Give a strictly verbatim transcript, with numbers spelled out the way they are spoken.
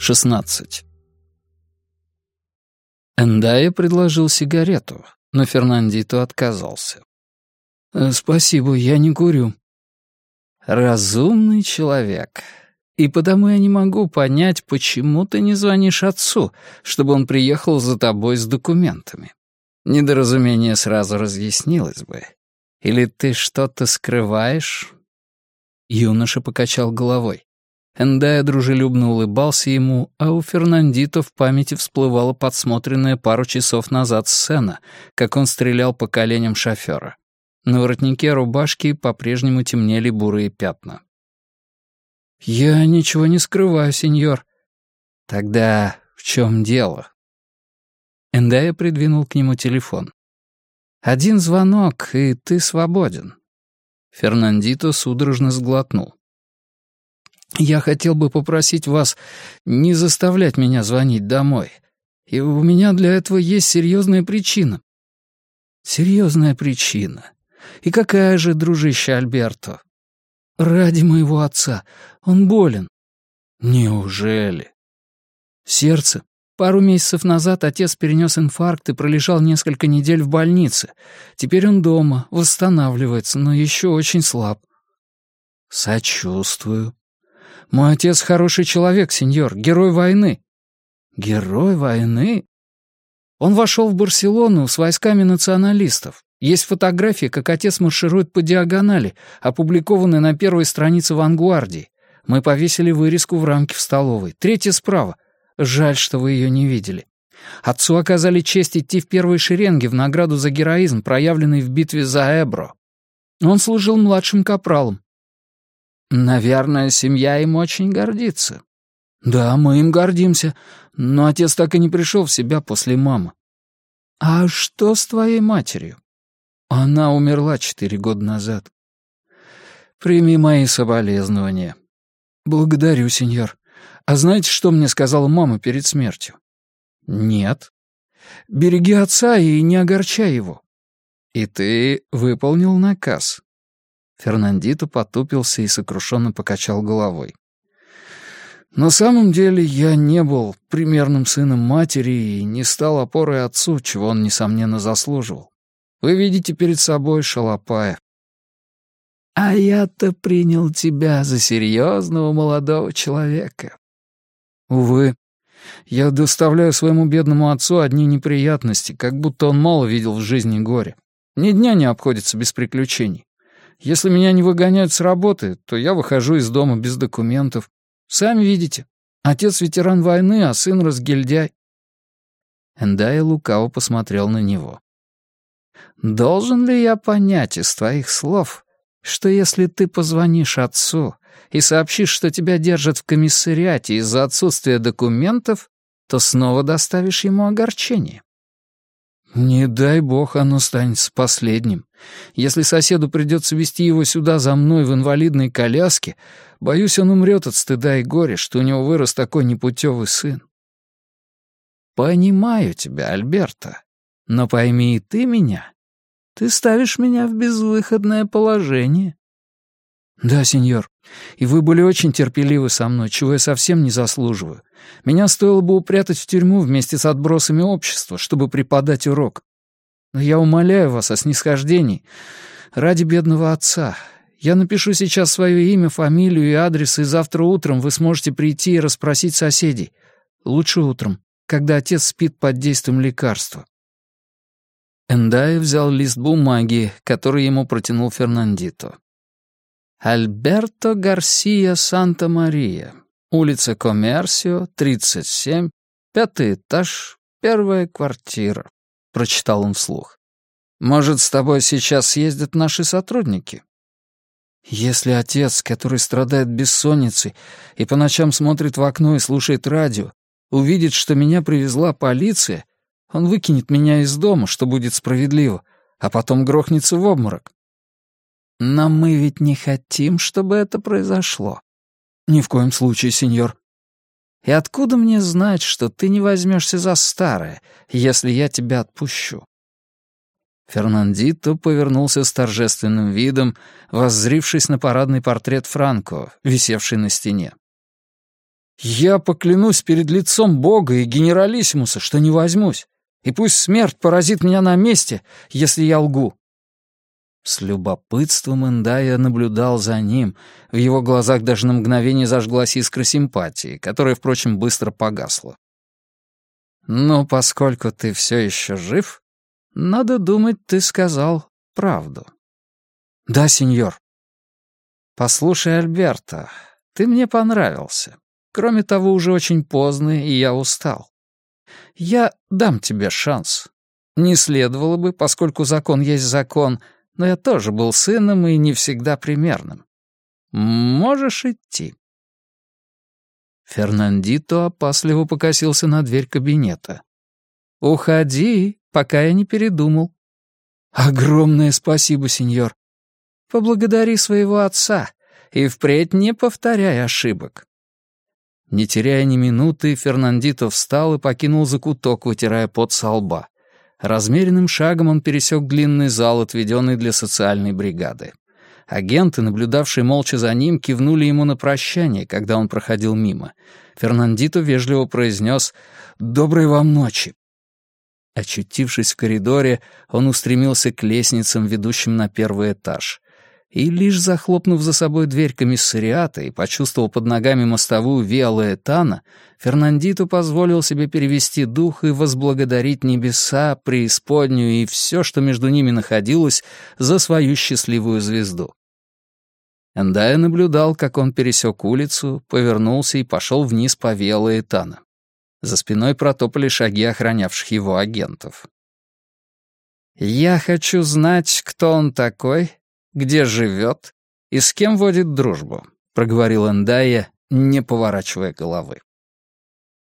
шестнадцать. Эндая предложил сигарету, но Фернандито отказался. «Спасибо, я не курю». «Разумный человек. И потому я не могу понять, почему ты не звонишь отцу, чтобы он приехал за тобой с документами. Недоразумение сразу разъяснилось бы. Или ты что-то скрываешь?» Юноша покачал головой. Эндая дружелюбно улыбался ему, а у Фернандито в памяти всплывала подсмотренная пару часов назад сцена, как он стрелял по коленям шофера. На воротнике рубашки по-прежнему темнели бурые пятна. «Я ничего не скрываю, сеньор». «Тогда в чем дело?» Эндая придвинул к нему телефон. «Один звонок, и ты свободен». Фернандито судорожно сглотнул. «Я хотел бы попросить вас не заставлять меня звонить домой. И у меня для этого есть серьезная причина». «Серьезная причина? И какая же, дружище Альберто?» «Ради моего отца. Он болен». «Неужели?» «Сердце. Пару месяцев назад отец перенес инфаркт и пролежал несколько недель в больнице. Теперь он дома, восстанавливается, но еще очень слаб». «Сочувствую». «Мой отец хороший человек, сеньор, герой войны». «Герой войны?» Он вошел в Барселону с войсками националистов. Есть фотографии, как отец марширует по диагонали, опубликованные на первой странице «Вангвардии». Мы повесили вырезку в рамке в столовой. Третья справа. Жаль, что вы ее не видели. Отцу оказали честь идти в первой шеренге в награду за героизм, проявленный в битве за Эбро. Он служил младшим капралом. Наверное, семья им очень гордится. Да, мы им гордимся, но отец так и не пришел в себя после мамы. А что с твоей матерью? Она умерла четыре года назад. Прими мои соболезнования. Благодарю, сеньор. А знаете, что мне сказала мама перед смертью? Нет. Береги отца и не огорчай его. И ты выполнил наказ. Фернандито потупился и сокрушенно покачал головой. На самом деле я не был примерным сыном матери и не стал опорой отцу, чего он, несомненно, заслуживал. Вы видите перед собой шалопая. А я-то принял тебя за серьезного молодого человека. Увы, я доставляю своему бедному отцу одни неприятности, как будто он мало видел в жизни горя. Ни дня не обходится без приключений. Если меня не выгоняют с работы, то я выхожу из дома без документов. Сами видите, отец ветеран войны, а сын разгильдяй. Эндая лукаво посмотрел на него. Должен ли я понять из твоих слов, что если ты позвонишь отцу и сообщишь, что тебя держат в комиссариате из-за отсутствия документов, то снова доставишь ему огорчение? Не дай бог оно станет последним. Если соседу придется везти его сюда за мной в инвалидной коляске, боюсь, он умрет от стыда и горя, что у него вырос такой непутевый сын. Понимаю тебя, Альберто, но пойми и ты меня. Ты ставишь меня в безвыходное положение. Да, сеньор, и вы были очень терпеливы со мной, чего я совсем не заслуживаю. Меня стоило бы упрятать в тюрьму вместе с отбросами общества, чтобы преподать урок. Но я умоляю вас о снисхождении ради бедного отца. Я напишу сейчас свое имя, фамилию и адрес, и завтра утром вы сможете прийти и расспросить соседей. Лучше утром, когда отец спит под действием лекарства. Эндая взял лист бумаги, который ему протянул Фернандито. «Альберто Гарсия Санта-Мария, улица Коммерсио, тридцать семь, пятый этаж, первая квартира», — прочитал он вслух. «Может, с тобой сейчас съездят наши сотрудники?» «Если отец, который страдает бессонницей и по ночам смотрит в окно и слушает радио, увидит, что меня привезла полиция, он выкинет меня из дома, что будет справедливо, а потом грохнется в обморок». «Но мы ведь не хотим, чтобы это произошло». «Ни в коем случае, сеньор». «И откуда мне знать, что ты не возьмешься за старое, если я тебя отпущу?» Фернандито повернулся с торжественным видом, воззрившись на парадный портрет Франко, висевший на стене. «Я поклянусь перед лицом Бога и генералиссимуса, что не возьмусь, и пусть смерть поразит меня на месте, если я лгу». С любопытством Эндая наблюдал за ним. В его глазах даже на мгновение зажглась искра симпатии, которая, впрочем, быстро погасла. «Но поскольку ты все еще жив, надо думать, ты сказал правду». «Да, сеньор». «Послушай, Альберто, ты мне понравился. Кроме того, уже очень поздно, и я устал. Я дам тебе шанс. Не следовало бы, поскольку закон есть закон, но я тоже был сыном и не всегда примерным. Можешь идти». Фернандито опасливо покосился на дверь кабинета. «Уходи, пока я не передумал». «Огромное спасибо, сеньор». «Поблагодари своего отца и впредь не повторяй ошибок». Не теряя ни минуты, Фернандито встал и покинул закуток, вытирая пот со лба. Размеренным шагом он пересек длинный зал, отведенный для социальной бригады. Агенты, наблюдавшие молча за ним, кивнули ему на прощание, когда он проходил мимо. Фернандито вежливо произнес «Доброй вам ночи». Очутившись в коридоре, он устремился к лестницам, ведущим на первый этаж. И лишь захлопнув за собой дверь комиссариата и почувствовал под ногами мостовую Виа Лаэтана, Фернандито позволил себе перевести дух и возблагодарить небеса, преисподнюю и все, что между ними находилось, за свою счастливую звезду. Эндая наблюдал, как он пересек улицу, повернулся и пошел вниз по Виа Лаэтана. За спиной протопали шаги охранявших его агентов. «Я хочу знать, кто он такой, где живет и с кем водит дружбу», — проговорил Эндая, не поворачивая головы.